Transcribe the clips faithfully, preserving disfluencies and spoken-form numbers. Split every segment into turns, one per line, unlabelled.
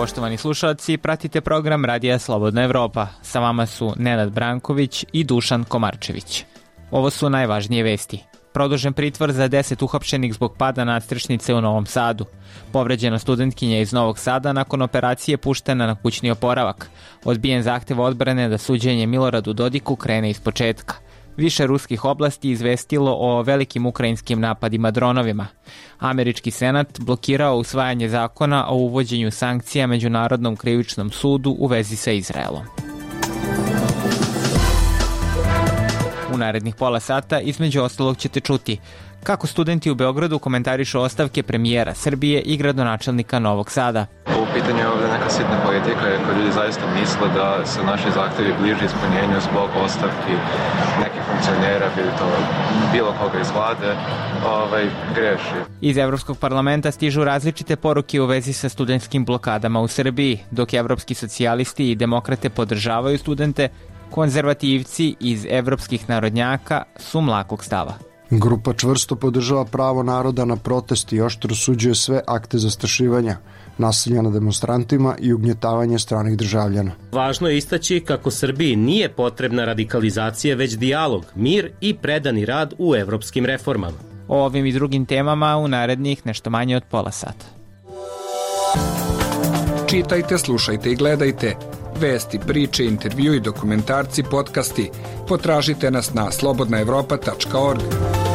poštovani slušalci, pratite program Radija Slobodna Evropa. Sa vama su Nenad Branković i Dušan Komarčević. Ovo su najvažnije vesti. Produžen pritvor za deset uhapšenih zbog pada nadstrešnice u Novom Sadu. Povređena studentkinja iz Novog Sada nakon operacije puštena na kućni oporavak. Odbijen zahtev odbrane da suđenje Miloradu Dodiku krene iz početka. Više ruskih oblasti izvestilo o velikim ukrajinskim napadima dronovima. Američki senat blokirao usvajanje zakona o uvođenju sankcija Međunarodnom krivičnom sudu u vezi sa Izraelom. U narednih pola sata između ostalog ćete čuti kako studenti u Beogradu komentarišu ostavke premijera Srbije i gradonačelnika Novog Sada.
U pitanju je ovdje neka sitna politika, jer kad ljudi zaista misle da se naši zahtevi bliže ispunjenju zbog ostavki nekih funkcionera, bilo to bilo koga iz vlade, ovaj, greši.
Iz Evropskog parlamenta stižu različite poruke u vezi sa studentskim blokadama u Srbiji, dok evropski socijalisti i demokrate podržavaju studente, konzervativci iz evropskih narodnjaka su mlakog stava.
Grupa čvrsto podržava pravo naroda na protest i oštro osuđuje sve akte zastrašivanja, nasilja nad demonstrantima i ugnjetavanje stranih državljana.
Važno je istaći kako Srbiji nije potrebna radikalizacija, već dijalog, mir i predani rad u evropskim reformama.
O ovim i drugim temama u narednih nešto manje od pola sata.
Čitajte, slušajte i gledajte. Vesti, priče, intervju i dokumentarci, podcasti. Potražite nas na slobodna evropa tačka org.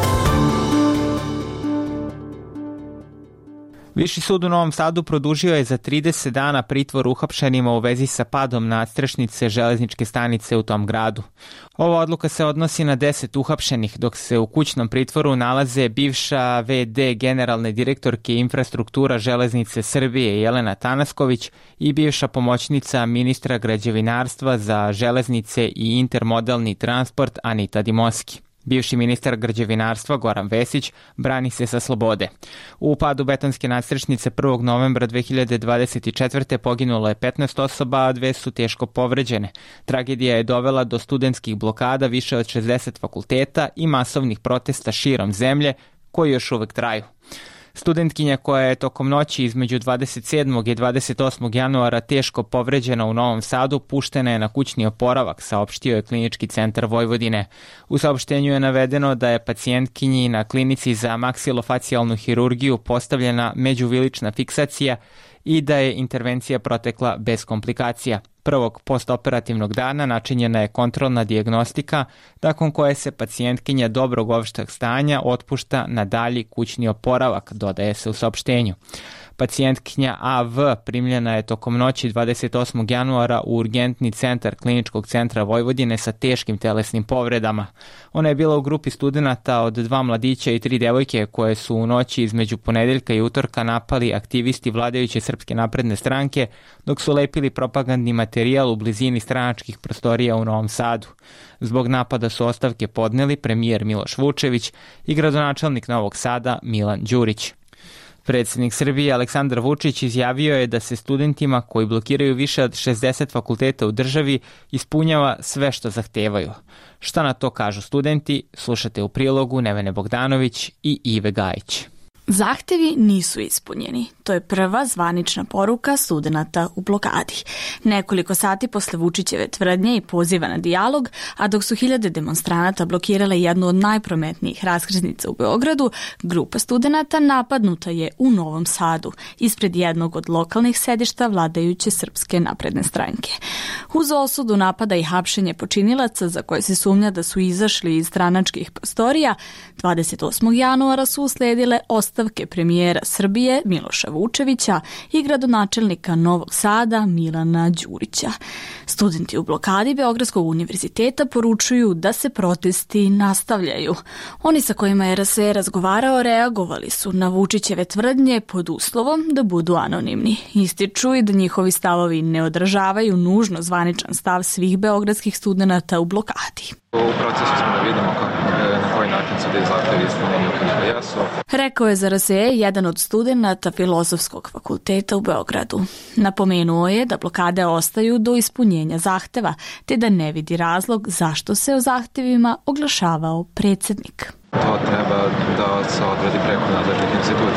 Viši sud u Novom Sadu produžio je za trideset dana pritvor uhapšenima u vezi sa padom nadstrešnice železničke stanice u tom gradu. Ova odluka se odnosi na deset uhapšenih, dok se u kućnom pritvoru nalaze bivša ve de generalne direktorke infrastruktura železnice Srbije Jelena Tanasković i bivša pomoćnica ministra građevinarstva za železnice i intermodalni transport Anita Dimoski. Bivši ministar građevinarstva Goran Vesić brani se sa slobode. U padu betonske nadstrešnice prvog novembra dve hiljade dvadeset četvrte poginulo je petnaest osoba, a dve su teško povređene. Tragedija je dovela do studentskih blokada više od šezdeset fakulteta i masovnih protesta širom zemlje koji još uvek traju. Studentkinja koja je tokom noći između dvadeset sedmog i dvadeset osmog januara teško povređena u Novom Sadu puštena je na kućni oporavak, saopštio je Klinički centar Vojvodine. U saopštenju je navedeno da je pacijentkinji na klinici za maksilofacijalnu hirurgiju postavljena međuvilična fiksacija i da je intervencija protekla bez komplikacija. Prvog postoperativnog dana načinjena je kontrolna dijagnostika, nakon koje se pacijentkinja dobrog opšteg stanja otpušta na dalji kućni oporavak, dodaje se u saopštenju. Pacijentkinja A V primljena je tokom noći dvadeset osmog januara u urgentni centar Kliničkog centra Vojvodine sa teškim telesnim povredama. Ona je bila u grupi studenata od dva mladića i tri devojke koje su u noći između ponedeljka i utorka napali aktivisti vladajuće Srpske napredne stranke dok su lepili propagandni materijal u blizini stranačkih prostorija u Novom Sadu. Zbog napada su ostavke podneli premijer Miloš Vučević i gradonačelnik Novog Sada Milan Đurić. Predsjednik Srbije Aleksandar Vučić izjavio je da se studentima koji blokiraju više od šezdeset fakulteta u državi ispunjava sve što zahtevaju. Šta na to kažu studenti, slušate u prilogu Nevene Bogdanović i Ive Gajić.
Zahtevi nisu ispunjeni. To je prva zvanična poruka studenata u blokadi. Nekoliko sati posle Vučićeve tvrdnje i poziva na dijalog, a dok su hiljade demonstranata blokirale jednu od najprometnijih raskrsnica u Beogradu, grupa studenata napadnuta je u Novom Sadu, ispred jednog od lokalnih sedišta vladajuće Srpske napredne stranke. Uz osudu napada i hapšenje počinilaca za koje se sumnja da su izašli iz stranačkih prostorija, dvadeset osmog januara su usledile ostavke premijera Srbije Miloša Vučevića i gradonačelnika Novog Sada Milana Đurića. Studenti u blokadi Beogradskog univerziteta poručuju da se protesti nastavljaju. Oni sa kojima je er es e razgovarao reagovali su na Vučićeve tvrdnje pod uslovom da budu anonimni. Ističu i da njihovi stavovi ne odražavaju nužno zvaničan stav svih beogradskih studenata u blokadi.
U procesu smo da vidimo kako, na koji način su da zahtevi ispunjeni ukoliko jesu.
Rekao je za er es e jedan od studenata Filozofskog fakulteta u Beogradu. Napomenuo je da blokade ostaju do ispunjenja zahteva, te da ne vidi razlog zašto se o zahtevima oglašavao predsjednik.
To treba da se odredi preko nadležnih institucija.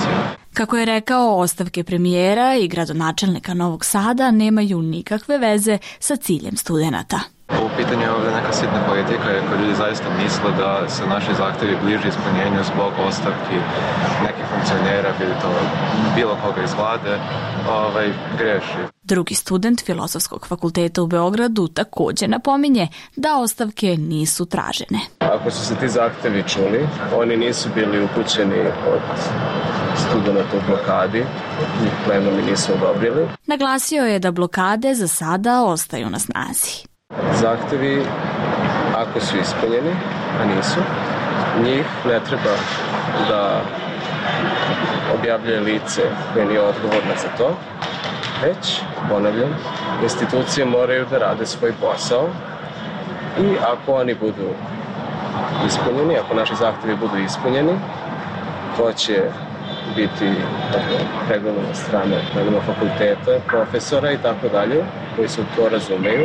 Kako je rekao, ostavke premijera i gradonačelnika Novog Sada nemaju nikakve veze sa ciljem studenata.
U pitanju je ovdje neka sitna politika, ako ljudi zaista misle da se naši zahtjevi bliže ispunjenju zbog ostavki nekih funkcionera, bilo to bilo koga iz vlade, ovaj, greši.
Drugi student Filozofskog fakulteta u Beogradu također napominje da ostavke nisu tražene.
Ako su se ti zahtevi čuli, oni nisu bili upućeni od studenta u blokadi, njih plenumi nisu odobrili.
Naglasio je da blokade za sada ostaju na snazi.
Zahtevi, ako su ispunjeni, a nisu, njih ne treba da objavljuje lice koje nije odgovorno za to, već, ponavljam, institucije moraju da rade svoj posao i ako oni budu ispunjeni, ako naši zahtevi budu ispunjeni, to će biti pregovorno od strane fakulteta, profesora i tako dalje, koji se to razumeju.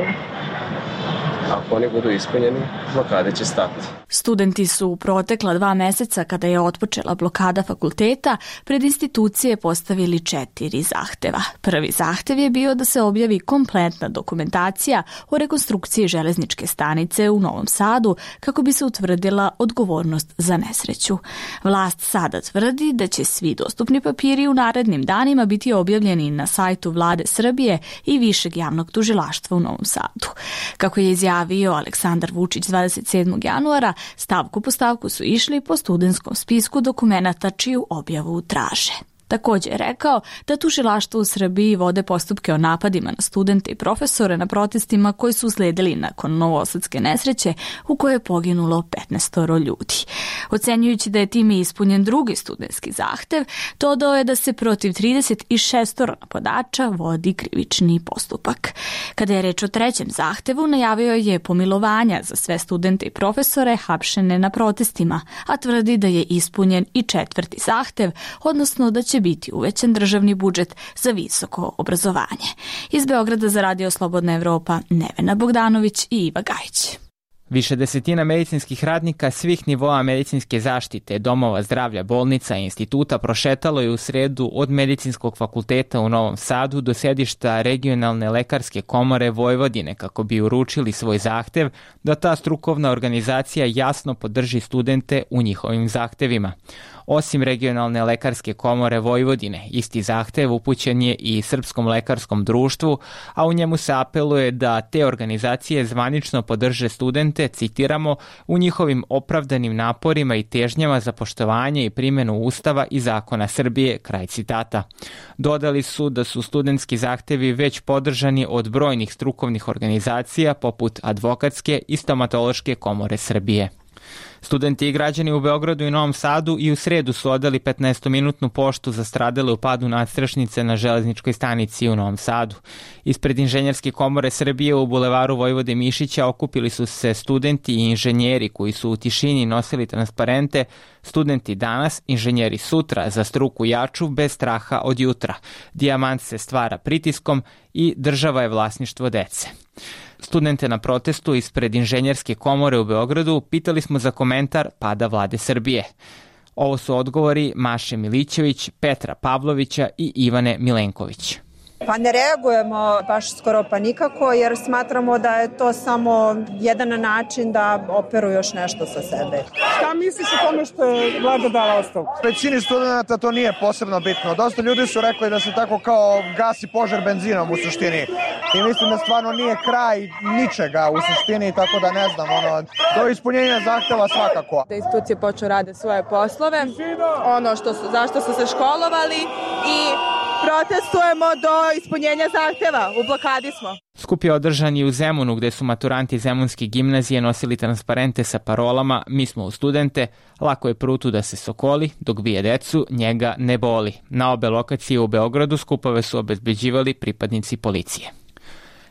Ako oni budu ispunjeni, blokade će stati.
Studenti su u protekla dva meseca, kada je otpočela blokada fakulteta, pred institucije postavili četiri zahteva. Prvi zahtev je bio da se objavi kompletna dokumentacija o rekonstrukciji železničke stanice u Novom Sadu kako bi se utvrdila odgovornost za nesreću. Vlast sada tvrdi da će svi dostupni papiri u narednim danima biti objavljeni na sajtu Vlade Srbije i Višeg javnog tužilaštva u Novom Sadu. Kako je izjavio Aleksandar Vučić dvadeset sedmog januara, stavku po stavku su išli po studentskom spisku dokumenata čiju objavu traže. Također je rekao da tužilaštvo u Srbiji vode postupke o napadima na studente i profesore na protestima koji su usledili nakon novosadske nesreće u kojoj je poginulo petnaestoro ljudi. Ocenjujući da je time ispunjen drugi studentski zahtev, dodao je da se protiv trideset šest napadača vodi krivični postupak. Kada je reč o trećem zahtevu, najavio je pomilovanja za sve studente i profesore hapšene na protestima, a tvrdi da je ispunjen i četvrti zahtev, odnosno da će biti uvećan državni budžet za visoko obrazovanje. Iz Beograda za Radio Slobodna Evropa, Nevena Bogdanović i Iva Gajić.
Više desetina medicinskih radnika svih nivoa medicinske zaštite, domova zdravlja, bolnica i instituta prošetalo je u sredu od Medicinskog fakulteta u Novom Sadu do sedišta Regionalne lekarske komore Vojvodine kako bi uručili svoj zahtev da ta strukovna organizacija jasno podrži studente u njihovim zahtevima. Osim Regionalne lekarske komore Vojvodine, isti zahtev upućen je i Srpskom lekarskom društvu, a u njemu se apeluje da te organizacije zvanično podrže studente, citiramo, u njihovim opravdanim naporima i težnjama za poštovanje i primjenu Ustava i zakona Srbije, kraj citata. Dodali su da su studentski zahtevi već podržani od brojnih strukovnih organizacija poput Advokatske i Stomatološke komore Srbije. Studenti i građani u Beogradu i Novom Sadu i u sredu su odali petnaestominutnu poštu za stradale u padu nadstrešnice na železničkoj stanici u Novom Sadu. Ispred Inženjerske komore Srbije u bulevaru Vojvode Mišića okupili su se studenti i inženjeri koji su u tišini nosili transparente "Studenti danas, inženjeri sutra, za struku jaču, bez straha od jutra. Dijamant se stvara pritiskom i država je vlasništvo dece." Studente na protestu ispred Inženjerske komore u Beogradu pitali smo za komentar pada Vlade Srbije. Ovo su odgovori Maše Milićević, Petra Pavlovića i Ivane Milenković.
Pa ne reagujemo baš skoro pa nikako, jer smatramo da je to samo jedan način da operu još nešto sa sebe.
Šta misliš o tome što je vlada dala ostavku?
Većini studenta to nije posebno bitno. Dosta ljudi su rekli da se tako kao gasi požar benzinom u suštini. I mislim da stvarno nije kraj ničega u suštini, tako da ne znam, ono, do ispunjenja zahteva svakako.
Da institucije počnu rade svoje poslove, ono što su, zašto su se školovali i protestujemo do ispunjenja zahteva. U blokadi smo.
Skup je održan i u Zemunu, gde su maturanti Zemunske gimnazije nosili transparente sa parolama "Mi smo u studente", "Lako je prutu da se sokoli, dok bije decu, njega ne boli". Na obe lokacije u Beogradu skupove su obezbeđivali pripadnici policije.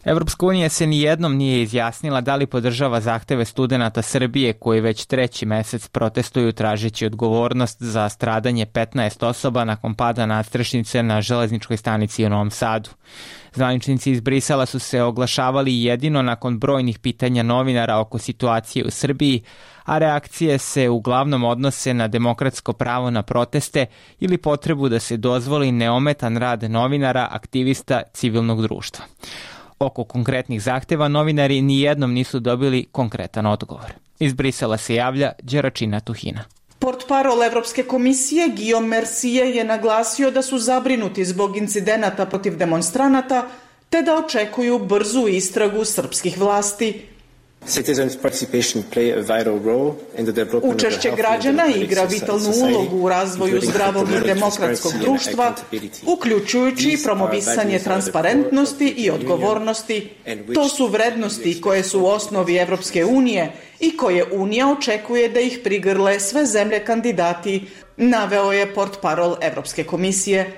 Evropska unija se nijednom nije izjasnila da li podržava zahteve studenata Srbije koji već treći mesec protestuju tražeći odgovornost za stradanje petnaest osoba nakon pada nadstrešnice na železničkoj stanici u Novom Sadu. Zvaničnici iz Brisela su se oglašavali jedino nakon brojnih pitanja novinara oko situacije u Srbiji, a reakcije se uglavnom odnose na demokratsko pravo na proteste ili potrebu da se dozvoli neometan rad novinara, aktivista civilnog društva. Oko konkretnih zahteva novinari nijednom nisu dobili konkretan odgovor. Iz Brisela se javlja Đeračina Tuhina.
Portparol Evropske komisije Guillaume Mercier je naglasio da su zabrinuti zbog incidenata protiv demonstranata te da očekuju brzu istragu srpskih vlasti. Učešće građana igra vitalnu ulogu u razvoju zdravog i demokratskog društva, uključujući i promovisanje transparentnosti i odgovornosti. To su vrednosti koje su u osnovi Evropske unije i koje Unija očekuje da ih prigrle sve zemlje kandidati, naveo je portparol Evropske komisije.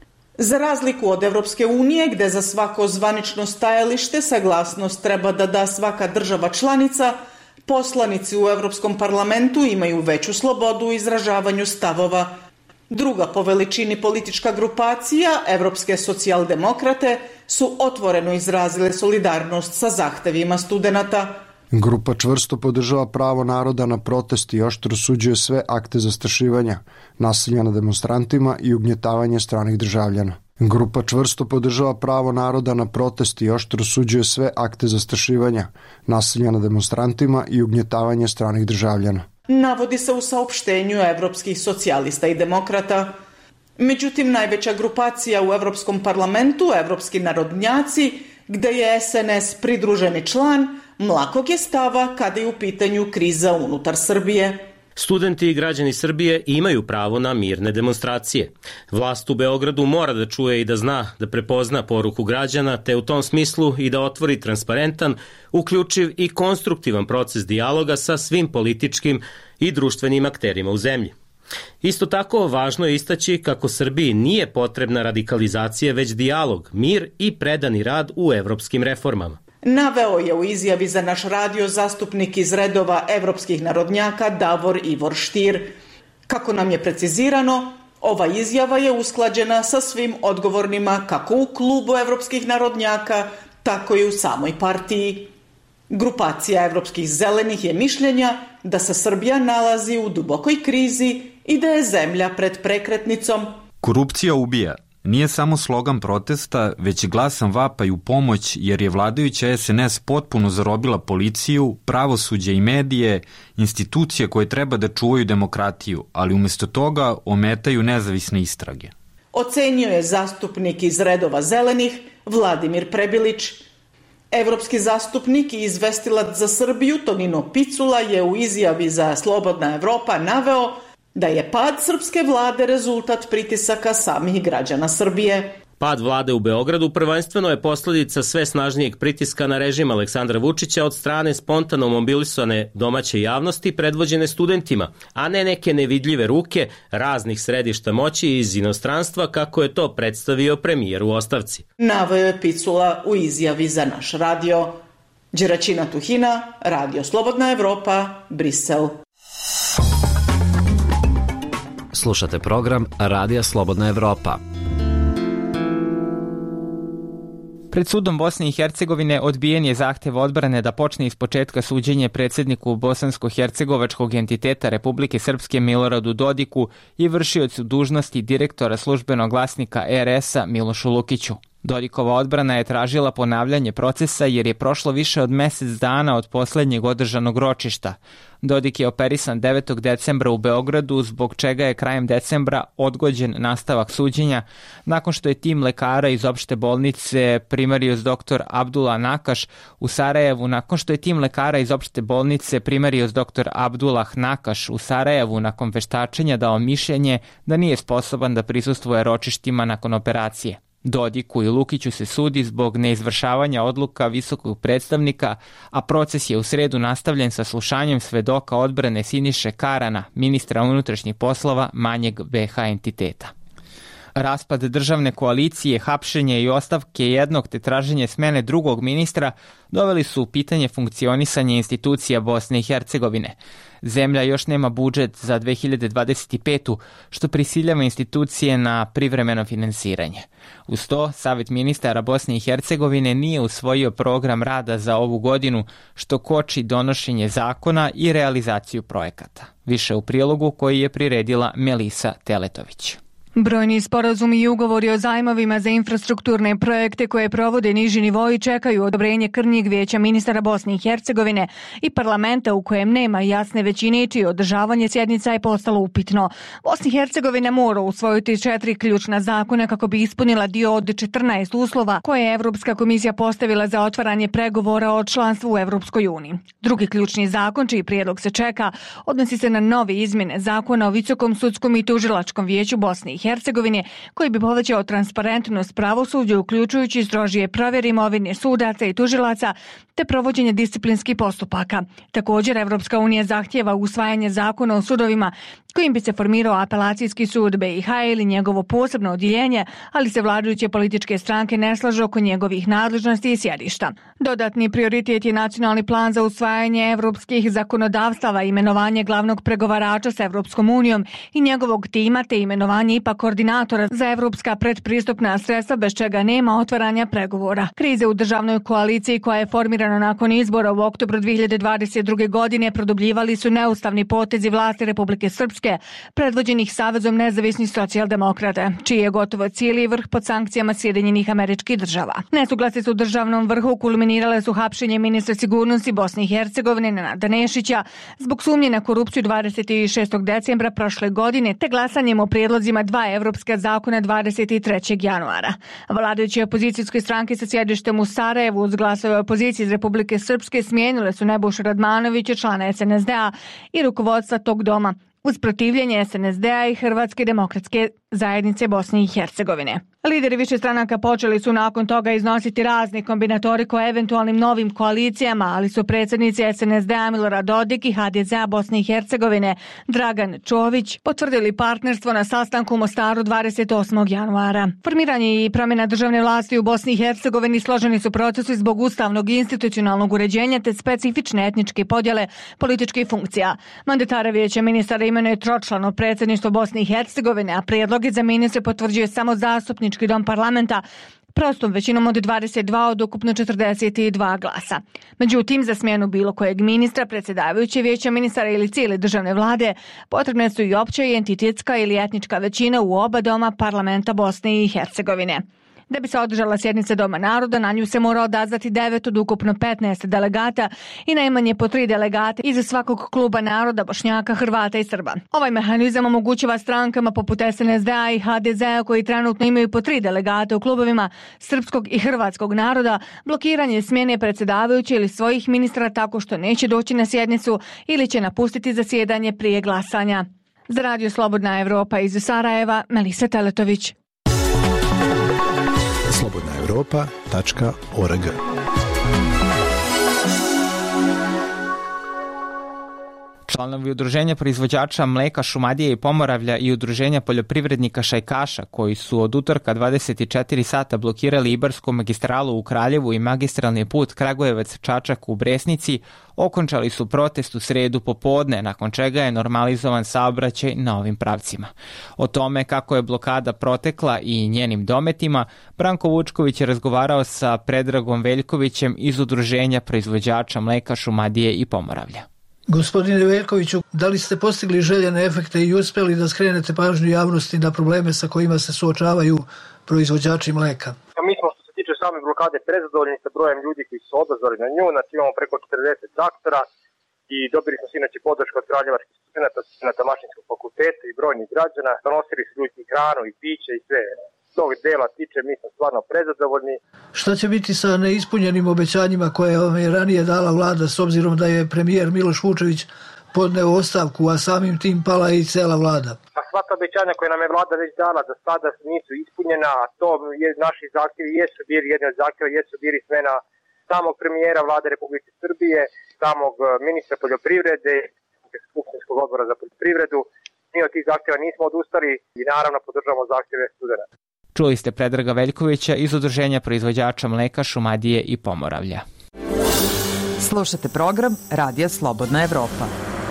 Za razliku od Evropske unije, gde za svako zvanično stajalište saglasnost treba da da svaka država članica, poslanici u Evropskom parlamentu imaju veću slobodu u izražavanju stavova. Druga po veličini politička grupacija, Evropske socijaldemokrate, su otvoreno izrazile solidarnost sa zahtevima studenata.
Grupa čvrsto podržava pravo naroda na protest i oštro osuđuje sve akte zastrašivanja, nasilja nad demonstrantima i ugnjetavanje stranih državljana. Grupa čvrsto podržava pravo naroda na protest i oštro osuđuje sve akte zastrašivanja, nasilja nad demonstrantima i ugnjetavanje stranih državljana.
Navodi se u saopštenju evropskih socijalista i demokrata. Međutim, najveća grupacija u Evropskom parlamentu, Evropski narodnjaci, gde je S N S pridruženi član, mlakog je stava kada je u pitanju kriza unutar Srbije.
Studenti i građani Srbije imaju pravo na mirne demonstracije. Vlast u Beogradu mora da čuje i da zna, da prepozna poruku građana, te u tom smislu i da otvori transparentan, uključiv i konstruktivan proces dijaloga sa svim političkim i društvenim akterima u zemlji. Isto tako, važno je istaći kako Srbiji nije potrebna radikalizacija, već dijalog, mir i predani rad u evropskim reformama.
Naveo je u izjavi za naš radio zastupnik iz redova evropskih narodnjaka Davor Ivor Štir. Kako nam je precizirano, ova izjava je usklađena sa svim odgovornima kako u klubu evropskih narodnjaka, tako i u samoj partiji. Grupacija evropskih zelenih je mišljenja da se Srbija nalazi u dubokoj krizi i da je zemlja pred prekretnicom.
Korupcija ubija. Nije samo slogan protesta, već i glasan vapaj u pomoć, jer je vladajuća S N S potpuno zarobila policiju, pravosuđe i medije, institucije koje treba da čuvaju demokratiju, ali umesto toga ometaju nezavisne istrage.
Ocenio je zastupnik iz redova zelenih Vladimir Prebilić. Evropski zastupnik i izvestilac za Srbiju Tonino Picula je u izjavi za Slobodna Evropa naveo da je pad srpske vlade rezultat pritisaka samih građana Srbije.
Pad vlade u Beogradu prvenstveno je posledica sve snažnijeg pritiska na režim Aleksandra Vučića od strane spontano mobilisane domaće javnosti predvođene studentima, a ne neke nevidljive ruke raznih središta moći iz inostranstva, kako je to predstavio premijer u ostavci.
Naveo je Picula u izjavi za naš radio. Đeračina Tuhina, Radio Slobodna Evropa, Brisel.
Slušate program Radija Slobodna Evropa.
Pred sudom Bosne i Hercegovine odbijen je zahtev odbrane da počne ispočetka suđenje predsjedniku bosansko-hercegovačkog entiteta Republike Srpske Miloradu Dodiku i vršiocu dužnosti direktora službenog glasnika R S-a Milošu Lukiću. Dodikova odbrana je tražila ponavljanje procesa jer je prošlo više od mesec dana od poslednjeg održanog ročišta. Dodik je operisan devetog decembra u Beogradu, zbog čega je krajem decembra odgođen nastavak suđenja, nakon što je tim lekara iz opšte bolnice primarius doktor Abdullah Nakaš u Sarajevu, nakon što je tim lekara iz opšte bolnice primarius doktor Abdullah Nakaš u Sarajevu nakon veštačenja dao mišljenje da nije sposoban da prisustvuje ročištima nakon operacije. Dodiku i Lukiću se sudi zbog neizvršavanja odluka visokog predstavnika, a proces je u sredu nastavljen sa slušanjem svedoka odbrane Siniše Karana, ministra unutrašnjih poslova manjeg B iH entiteta. Raspad državne koalicije, hapšenje i ostavke jednog te traženje smene drugog ministra doveli su u pitanje funkcionisanje institucija Bosne i Hercegovine. Zemlja još nema budžet za dve hiljade dvadeset petu. što prisiljava institucije na privremeno finansiranje. Uz to, Savet ministara Bosne i Hercegovine nije usvojio program rada za ovu godinu, što koči donošenje zakona i realizaciju projekata. Više u prilogu koji je priredila Melisa Teletović.
Brojni sporazumi i ugovori o zajmovima za infrastrukturne projekte koje provode niži nivoi čekaju odobrenje krnjeg vijeća ministara Bosne i Hercegovine i parlamenta u kojem nema jasne većine, čije održavanje sjednica je postalo upitno. Bosna i Hercegovina mora usvojiti četiri ključna zakona kako bi ispunila dio od četrnaest uslova koje je Evropska komisija postavila za otvaranje pregovora o članstvu u Evropskoj uniji. Drugi ključni zakon, čiji prijedlog se čeka, odnosi se na nove izmjene zakona o Visokom sudskom i tužilačkom vijeću Bosne i Hercegovine, koji bi povećao transparentnost pravosuđa, uključujući strožije provjere imovine sudaca i tužilaca te provođenje disciplinskih postupaka. Također, Evropska unija zahtjeva usvajanje zakona o sudovima kojim bi se formirao apelacijski sud B i H ili njegovo posebno odjeljenje, ali se vladajuće političke stranke ne slažu oko njegovih nadležnosti i sjedišta. Dodatni prioritet je nacionalni plan za usvajanje evropskih zakonodavstava, imenovanje glavnog pregovarača s Evropskom unijom i njegovog tima te imenovanje I P A koordinatora za evropska predpristupna sredstva, bez čega nema otvaranja pregovora. Krize u državnoj koaliciji koja je formirana nakon izbora u oktobru dve hiljade dvadeset druge. godine produbljivali su neustavni potezi vlasti Republike Srpske predvođenih Savezom nezavisnih socijaldemokrata, čiji je gotovo cijeli vrh pod sankcijama Sjedinjenih Američkih Država. Nesuglasice u državnom vrhu kulminirale su hapšenje ministra sigurnosti Bosne i Hercegovine Nenada Nešića zbog sumnje na korupciju dvadeset šestog decembra prošle godine te glasanjem o prijedlozima dva evropska zakona dvadeset trećeg januara. Vladajuće opozicijske stranke sa sjedištem u Sarajevu uz glasove opozicije iz Republike Srpske smijenile su Nebojšu Radmanovića, člana S N S D-a i rukovodstva tog doma, uz protivljenje S N S D-a i Hrvatske demokratske zajednice Bosne i Hercegovine. Lideri više stranaka počeli su nakon toga iznositi razne kombinatorike o eventualnim novim koalicijama, ali su predsjednici S N S D-a Milorad Dodik i H D Z-a Bosne i Hercegovine Dragan Čović potvrdili partnerstvo na sastanku u Mostaru dvadeset osmog januara. Formiranje i promjena državne vlasti u Bosni i Hercegovini složeni su procesi zbog ustavnog i institucionalnog uređenja te specifične etničke podjele političkih funkcija. Mandatara vijeća ministara imenuje tročlano predsjedništvo Bosne i Hercegovine, a prijedloge za ministre potvrđuje samo zastupnički dom parlamenta prostom većinom od dvadeset dva od ukupno četrdeset dva glasa. Međutim, za smjenu bilo kojeg ministra, predsjedavajuće vijeća ministara ili cijele državne vlade potrebne su i opća i entitetska ili etnička većina u oba doma parlamenta Bosne i Hercegovine. Da bi se održala sjednica Doma naroda, na nju se mora odazvati devet od ukupno petnaest delegata i najmanje po tri delegata iz svakog kluba naroda, Bošnjaka, Hrvata i Srba. Ovaj mehanizam omogućava strankama poput S N S D-a i H D Z-a koji trenutno imaju po tri delegata u klubovima srpskog i hrvatskog naroda, blokiranje smjene predsjedavajuće ili svojih ministra tako što neće doći na sjednicu ili će napustiti zasjedanje prije glasanja. Za Radio Slobodna Evropa iz Sarajeva, Melisa Teletović.
slobodna evropa tačka org.
Članovi Udruženja proizvođača mleka Šumadije i Pomoravlja i Udruženja poljoprivrednika Šajkaša, koji su od utorka dvadeset četiri sata blokirali Ibarsku magistralu u Kraljevu i magistralni put Kragujevac-Čačak u Bresnici, okončali su protest u sredu popodne, nakon čega je normalizovan saobraćaj na ovim pravcima. O tome kako je blokada protekla i njenim dometima, Branko Vučković je razgovarao sa Predragom Veljkovićem iz Udruženja proizvođača mleka Šumadije i Pomoravlja.
Gospodine Veljkoviću, da li ste postigli željene efekte i uspjeli da skrenete pažnju javnosti na probleme sa kojima se suočavaju proizvođači mleka?
Mi smo, što se tiče same blokade, prezadovoljni sa brojem ljudi koji su odazvali na nju. Znači imamo preko četrdeset aktora i dobili smo inače podršku od kraljevačkih studenta, studenta Mašinskog fakulteta i brojnih građana. Donosili su ljudi hranu i piće i sve. Tog dela tiče, mi smo stvarno prezadovoljni.
Šta će biti sa neispunjenim obećanjima koje vam je ranije dala vlada, s obzirom da je premijer Miloš Vučević podneo ostavku, a samim tim pala i cela vlada?
Pa sva ta obećanja koje nam je vlada već dala za sada nisu ispunjena, a to je naši zahtjevi jesu bili, jedni od zahtjeva jesu bili smena samog premijera vlade Republike Srbije, samog ministra poljoprivrede, skupštinskog odbora za poljoprivredu Mi od tih zahtjeva nismo odustali i naravno podržavamo zahtjeve studenta.
Čuli ste Predraga Veljkovića iz Udruženja proizvođača mleka, Šumadije i Pomoravlja.
Slušate program Radija Slobodna Evropa.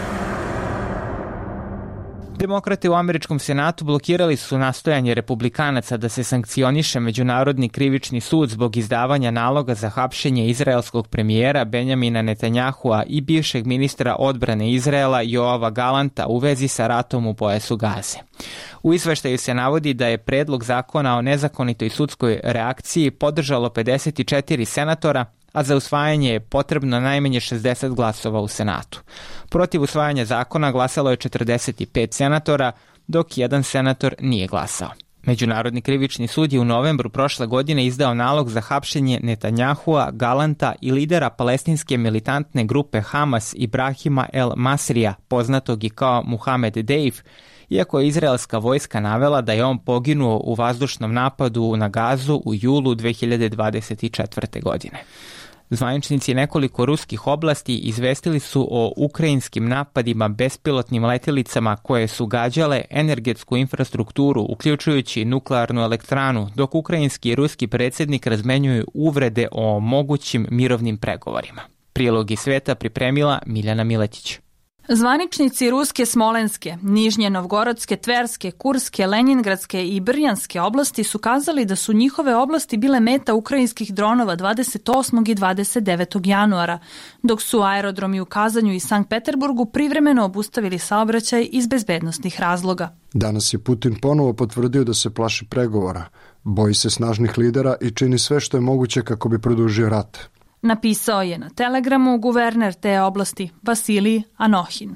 Demokrate u američkom senatu blokirali su nastojanje republikanaca da se sankcioniše Međunarodni krivični sud zbog izdavanja naloga za hapšenje izraelskog premijera Benjamina Netanjahua i bivšeg ministra odbrane Izraela Joava Galanta u vezi sa ratom u pojasu Gaze. U izveštaju se navodi da je predlog zakona o nezakonitoj sudskoj reakciji podržalo pedeset četiri senatora, a za usvajanje je potrebno najmanje šezdeset glasova u Senatu. Protiv usvajanja zakona glasalo je četrdeset pet senatora, dok jedan senator nije glasao. Međunarodni krivični sud je u novembru prošle godine izdao nalog za hapšenje Netanjahua, Galanta i lidera palestinske militantne grupe Hamas Ibrahima El Masrija, poznatog i kao Muhamed Deif, iako je izraelska vojska navela da je on poginuo u vazdušnom napadu na Gazu u julu dve hiljade dvadeset četvrte. godine. Zvaničnici nekoliko ruskih oblasti izvestili su o ukrajinskim napadima bespilotnim letjelicama koje su gađale energetsku infrastrukturu, uključujući nuklearnu elektranu, dok ukrajinski i ruski predsjednik razmenjuju uvrede o mogućim mirovnim pregovorima. Prilog iz sveta pripremila Miljana Miletić.
Zvaničnici ruske Smolenske, Nižnje Novgorodske, Tverske, Kurske, Lenjingradske i Brjanske oblasti su kazali da su njihove oblasti bile meta ukrajinskih dronova dvadeset osmog i dvadeset devetog januara, dok su aerodromi u Kazanju i Sankt Peterburgu privremeno obustavili saobraćaj iz bezbednostnih razloga.
Danas je Putin ponovo potvrdio da se plaši pregovora, boji se snažnih lidera i čini sve što je moguće kako bi produžio rat.
Napisao je na Telegramu guverner te oblasti Vasilij Anohin.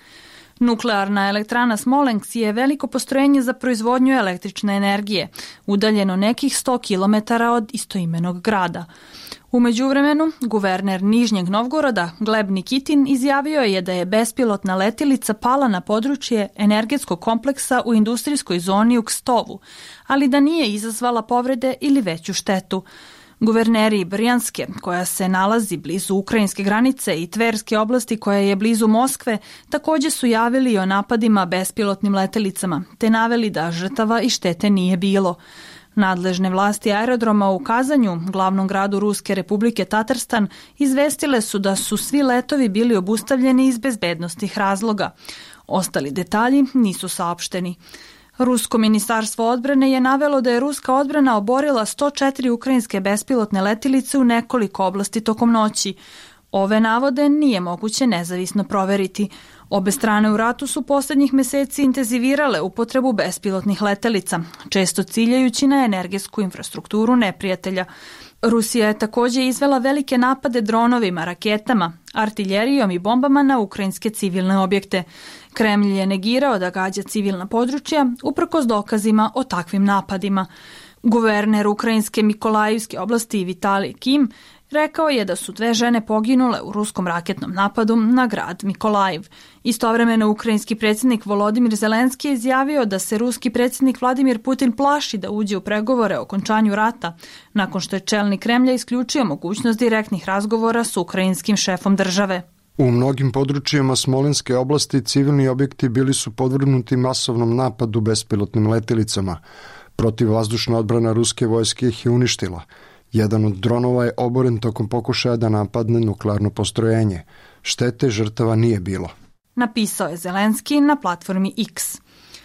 Nuklearna elektrana Smolensk je veliko postrojenje za proizvodnju električne energije, udaljeno nekih sto kilometara od istoimenog grada. U međuvremenu, guverner Nižnjeg Novgoroda Gleb Nikitin izjavio je da je bespilotna letjelica pala na područje energetskog kompleksa u industrijskoj zoni u Kstovu, ali da nije izazvala povrede ili veću štetu. Guverneri Brjanske, koja se nalazi blizu ukrajinske granice, i Tverske oblasti, koja je blizu Moskve, također su javili o napadima bespilotnim letjelicama, te naveli da žrtava i štete nije bilo. Nadležne vlasti aerodroma u Kazanju, glavnom gradu Ruske republike Tatarstan, izvestile su da su svi letovi bili obustavljeni iz bezbednostnih razloga. Ostali detalji nisu saopšteni. Rusko ministarstvo odbrane je navelo da je ruska odbrana oborila sto četiri ukrajinske bespilotne letjelice u nekoliko oblasti tokom noći. Ove navode nije moguće nezavisno proveriti. Obe strane u ratu su posljednjih meseci intenzivirale upotrebu bespilotnih letjelica, često ciljajući na energetsku infrastrukturu neprijatelja. Rusija je također izvela velike napade dronovima, raketama, artiljerijom i bombama na ukrajinske civilne objekte. Kremlj je negirao da gađa civilna područja uprkos dokazima o takvim napadima. Guverner ukrajinske Mikolajivske oblasti Vitalij Kim rekao je da su dve žene poginule u ruskom raketnom napadu na grad Mikolajiv. Istovremeno ukrajinski predsjednik Volodimir Zelenski je izjavio da se ruski predsjednik Vladimir Putin plaši da uđe u pregovore o okončanju rata, nakon što je čelnik Kremlja isključio mogućnost direktnih razgovora s ukrajinskim šefom države.
U mnogim područjima Smolenske oblasti civilni objekti bili su podvrgnuti masovnom napadu bespilotnim letjelicama. Protivvazdušna odbrana ruske vojske ih je uništila. Jedan od dronova je oboren tokom pokušaja da napadne nuklearno postrojenje. Štete žrtava nije bilo.
Napisao je Zelenski na platformi X.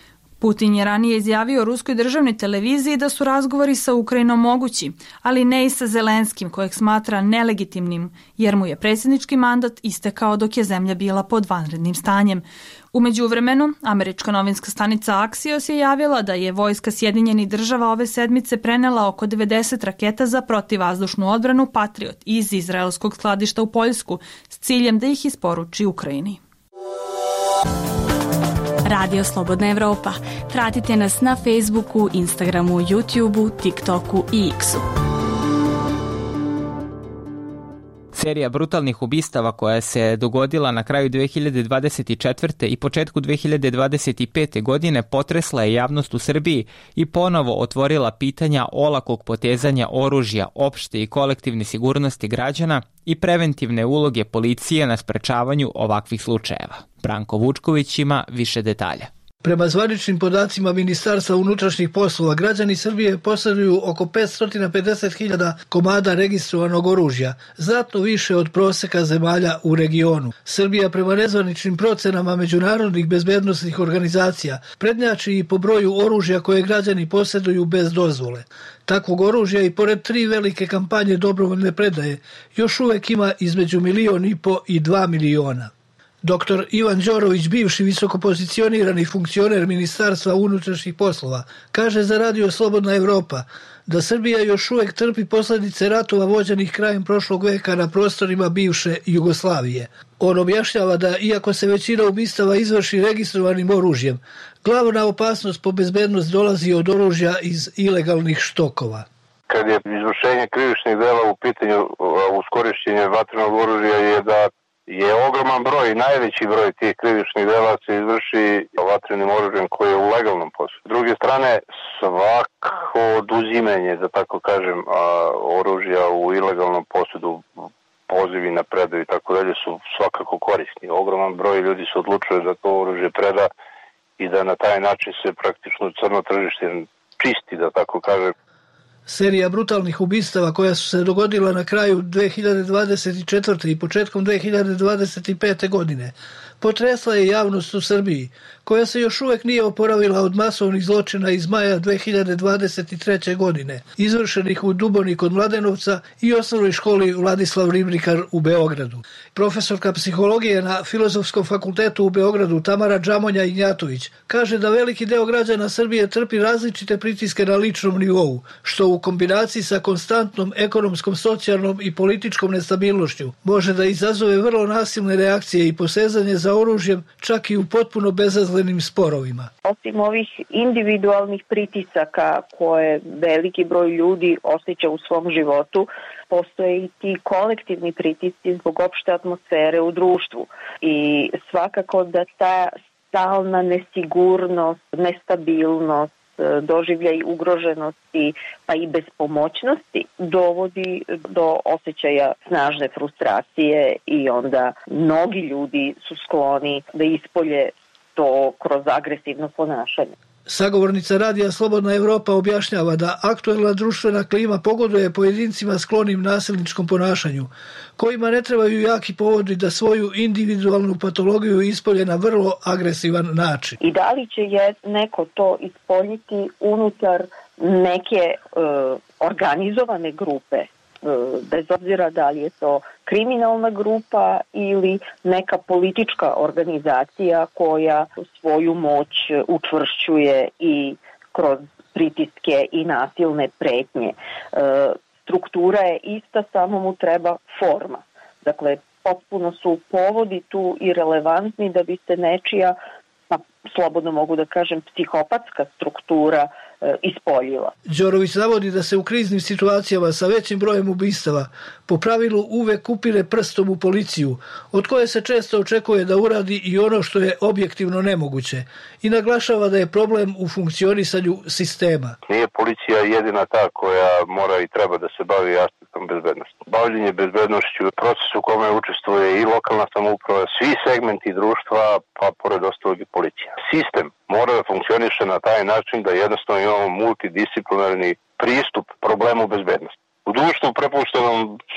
Putin je ranije izjavio ruskoj državnoj televiziji da su razgovori sa Ukrajinom mogući, ali ne i sa Zelenskim, kojeg smatra nelegitimnim, jer mu je predsjednički mandat istekao dok je zemlja bila pod vanrednim stanjem. U međuvremenu, američka novinska stanica Axios je javila da je vojska Sjedinjenih država ove sedmice prenela oko devedeset raketa za protivvazdušnu odbranu Patriot iz izraelskog skladišta u Poljsku s ciljem da ih isporuči Ukrajini. Radio Slobodna Evropa. Pratite nas na Facebooku, Instagramu, YouTubeu, TikToku i X-u.
Serija brutalnih ubistava koja se dogodila na kraju dve hiljade dvadeset četvrte. i početku dve hiljade dvadeset pete. godine potresla je javnost u Srbiji i ponovo otvorila pitanja olakog potezanja oružja, opšte i kolektivne sigurnosti građana i preventivne uloge policije na sprečavanju ovakvih slučajeva. Branko Vučković ima više detalja.
Prema zvaničnim podacima Ministarstva unutrašnjih poslova, građani Srbije posjeduju oko petsto pedeset hiljada komada registrovanog oružja, znatno više od proseka zemalja u regionu. Srbija prema nezvaničnim procenama međunarodnih bezbednosnih organizacija prednjači i po broju oružja koje građani posjeduju bez dozvole. Takvog oružja i pored tri velike kampanje dobrovoljne predaje još uvek ima između milion i po i dva miliona. Doktor Ivan Đorović, bivši visokopozicionirani funkcioner Ministarstva unutrašnjih poslova, kaže za Radio Slobodna Evropa da Srbija još uvek trpi posljedice ratova vođenih krajem prošlog veka na prostorima bivše Jugoslavije. On objašnjava da, iako se većina ubistava izvrši registrovanim oružjem, glavna opasnost po bezbednost dolazi od oružja iz ilegalnih štokova.
Kad je izvršenje krivičnih dela u pitanju uz korišćenje vatrenog oružja je da je ogroman broj, najveći broj tih krivičnih dela se izvrši vatrenim oružjem koje je u legalnom posjedu. S druge strane, svako oduzimanje, da tako kažem, oružja u ilegalnom posjedu, pozivi na predaju i tako dalje su svakako korisni. Ogroman broj ljudi se odlučuje da to oružje preda i da na taj način se praktično crno tržište čisti, da tako kažem.
Serija brutalnih ubistava koja su se dogodila na kraju dve hiljade dvadeset četvrte i početkom dve hiljade dvadeset pete godine potresla je javnost u Srbiji, koja se još uvek nije oporavila od masovnih zločina iz maja dve hiljade dvadeset treće godine, izvršenih u Duboni kod Mladenovca i osnovnoj školi Vladislav Ribnikar u Beogradu. Profesorka psihologije na Filozofskom fakultetu u Beogradu Tamara Džamonja-Injatović kaže da veliki deo građana Srbije trpi različite pritiske na ličnom nivou, što u kombinaciji sa konstantnom ekonomskom, socijalnom i političkom nestabilnošću može da izazove vrlo nasilne reakcije i posezanje za oružjem, čak i u potpuno bezazlenim sporovima.
Osim ovih individualnih pritisaka koje veliki broj ljudi osjeća u svom životu, postoje i ti kolektivni pritisci zbog opšte atmosfere u društvu. I svakako da ta stalna nesigurnost, nestabilnost, doživljaj ugroženosti pa i bespomoćnosti dovodi do osjećaja snažne frustracije i onda mnogi ljudi su skloni da ispolje to kroz agresivno ponašanje.
Sagovornica Radija Slobodna Evropa objašnjava da aktuelna društvena klima pogoduje pojedincima sklonim nasilničkom ponašanju, kojima ne trebaju jaki povodi da svoju individualnu patologiju ispolje na vrlo agresivan način.
I da li će je neko to ispoljiti unutar neke e, organizovane grupe, bez obzira da li je to kriminalna grupa ili neka politička organizacija koja svoju moć učvršćuje i kroz pritiske i nasilne pretnje. Struktura je ista, samo mu treba forma. Dakle, potpuno su povodi tu i relevantni da bi se nečija, pa slobodno mogu da kažem, psihopatska struktura ispoljila.
Đorović navodi da se u kriznim situacijama sa većim brojem ubistava po pravilu uvek upire prstom u policiju, od koje se često očekuje da uradi i ono što je objektivno nemoguće, i naglašava da je problem u funkcionisanju sistema.
Nije policija jedina ta koja mora i treba da se bavi aspektom bezbednosti. Bavljenje bezbednošću je proces u kome učestvuje i lokalna samouprava, svi segmenti društva, pa pored ostalog i policija. Sistem mora da funkcioniše na taj način da jednostavno imamo multidisciplinarni pristup problemu bezbednosti. U društvu prepuštenom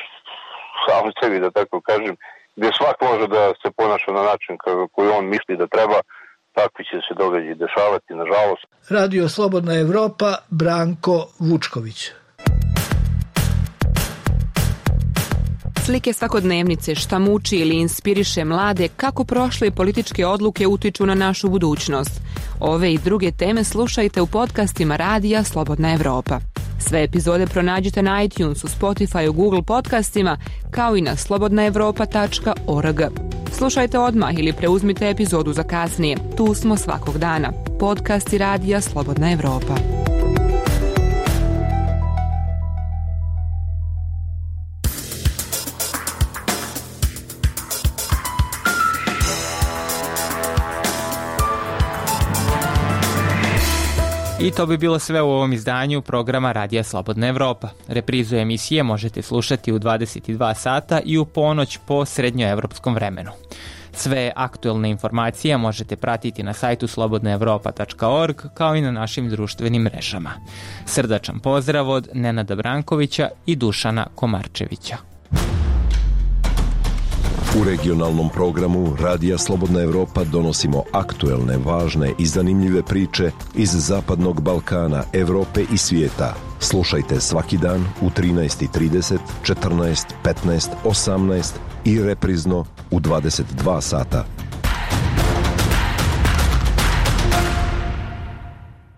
samom sebi, da tako kažem, gdje svak može da se ponaša na način koji on misli da treba, takvi će se događaji dešavati, nažalost.
Radio Slobodna Evropa, Branko Vučković.
Slike svakodnevnice, šta muči ili inspiriše mlade, kako prošle političke odluke utiču na našu budućnost. Ove i druge teme slušajte u podcastima Radija Slobodna Evropa. Sve epizode pronađite na iTunesu, Spotify, Google podcastima, kao i na slobodna evropa tačka org. Slušajte odmah ili preuzmite epizodu za kasnije. Tu smo svakog dana. Podcasti Radija Slobodna Evropa.
I to bi bilo sve u ovom izdanju programa Radija Slobodna Evropa. Reprizu emisije možete slušati u dvadeset dva sata i u ponoć po srednjoevropskom vremenu. Sve aktuelne informacije možete pratiti na sajtu slobodna evropa tačka org kao i na našim društvenim mrežama. Srdačan pozdrav od Nenada Brankovića i Dušana Komarčevića.
U regionalnom programu Radija Slobodna Evropa donosimo aktuelne, važne i zanimljive priče iz Zapadnog Balkana, Evrope i svijeta. Slušajte svaki dan u trinaest i trideset, četrnaest, petnaest, osamnaest i reprizno u dvadeset dva sata